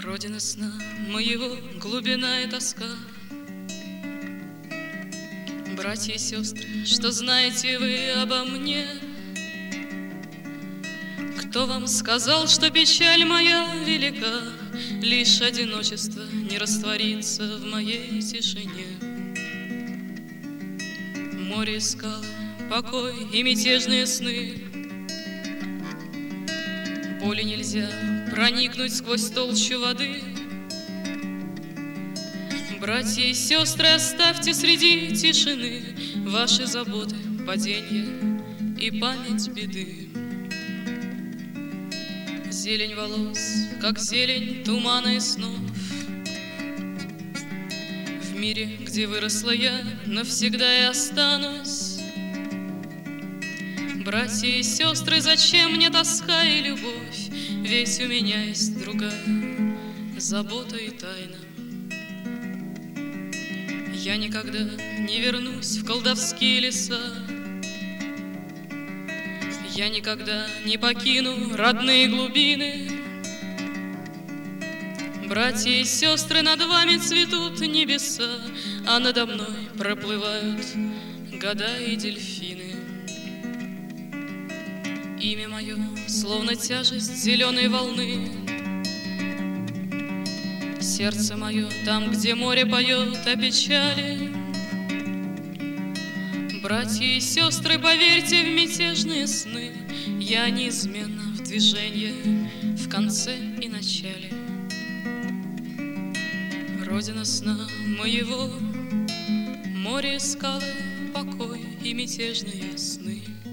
Родина сна моего, глубина и тоска. Братья и сестры, что знаете вы обо мне? Кто вам сказал, что печаль моя велика? Лишь одиночество не растворится в моей тишине. Море и скалы, покой и мятежные сны. Поле нельзя проникнуть сквозь толщу воды. Братья и сестры, оставьте среди тишины ваши заботы, падения и память беды. Зелень волос, как зелень тумана и снов. В мире, где выросла я, навсегда я останусь. Братья и сестры, зачем мне тоска и любовь? Ведь у меня есть другая забота и тайна. Я никогда не вернусь в колдовские леса. Я никогда не покину родные глубины. Братья и сестры, над вами цветут небеса, а надо мной проплывают года и дельфины. Имя мое, словно тяжесть зеленой волны. Сердце мое там, где море поет о печали. Братья и сестры, поверьте в мятежные сны. Я неизменно в движении, в конце и начале. Родина сна моего, море и скалы, покой и мятежные сны.